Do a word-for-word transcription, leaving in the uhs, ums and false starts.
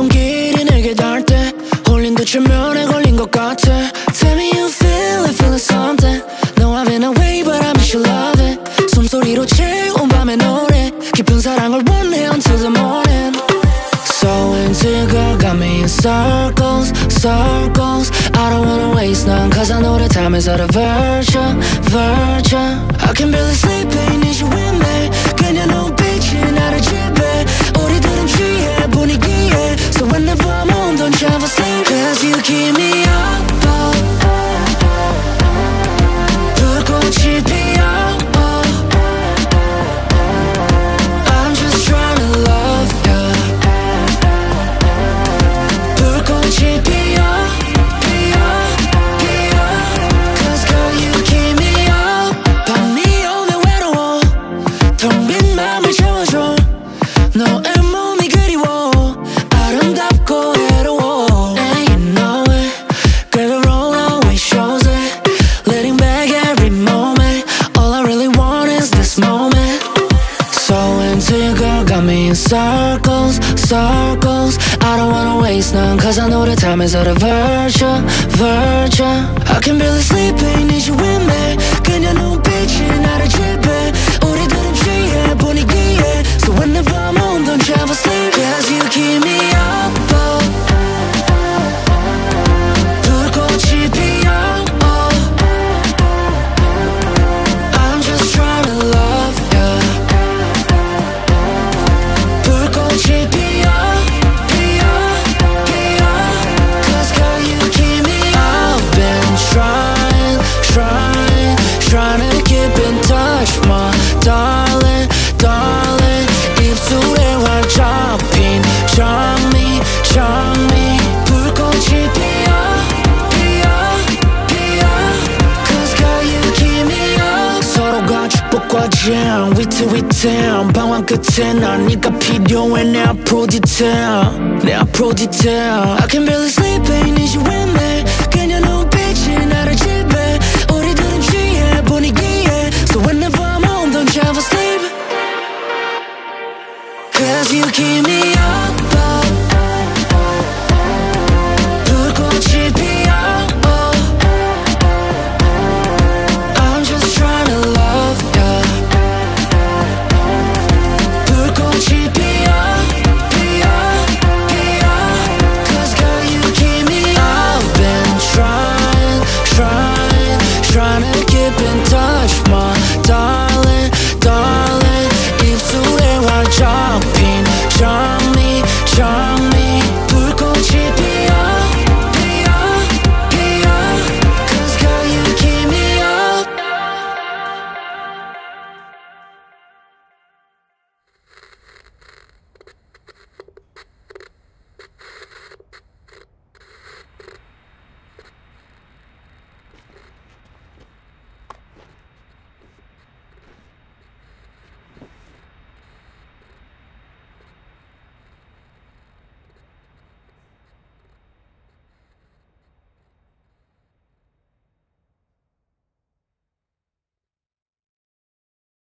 손길이 내게 닿을 때 홀린 듯 최면에 걸린 것 같아. Tell me you feel it, feeling something. No, I've been away but I miss your loving. 숨소리로 채운 밤의 노래 깊은 사랑을 원해 until the morning. So into you girl, got me in circles, circles. I don't wanna waste none cause I know the time is out of virtue, virtue. I can barely sleep, ain't need you with me. 그냥 눈빛이 나를 지배. 우리들은 취해 분위기에. So whenever I'm home, don't you ever sleep. Cause you keep me up, up. 불꽃이 피어, oh. I'm just trying to love you. 불꽃이 피어, 피어, 피어. Cause girl you keep me up. 밤이 오면 외로워. 텅 빈 맘을 채워줘. 너의 몸이 그리워. 아름답고 외로워. And you know it. Girl, the roll always shows it. Letting back every moment. All I really want is this moment. So into you girl, got me in circles, circles. I don't wanna waste none cause I know the time is out of virtue, virtue. I can barely sleep, ain't need you with me. 그냥 눈빛이 나를 지배. 우리들은 취해 분위기에. So whenever I'm home, don't you ever sleep. Cause you keep me up, up. 불꽃이 피어, oh. I'm just trying to love you. 불꽃이 피어, 피어, 피어. Cause girl you keep me up. I've been trying, trying, trying to keep in touch my darling, darling. 입술에 활 잡힌 장미, 장미. 불꽃이 피어, 피어, 피어. Cause girl you keep me up. 서로가 축복과 재앙 위태위태한 방황 끝에 난 네가 필요해. 내 앞으로 디테일, 내 앞으로 디테일. I can barely sleep, ain't need you with me. 그냥 눈빛이 나를 지배. 우리들은 취해 분위기에. So whenever I'm home, don't you ever sleep. Cause you keep me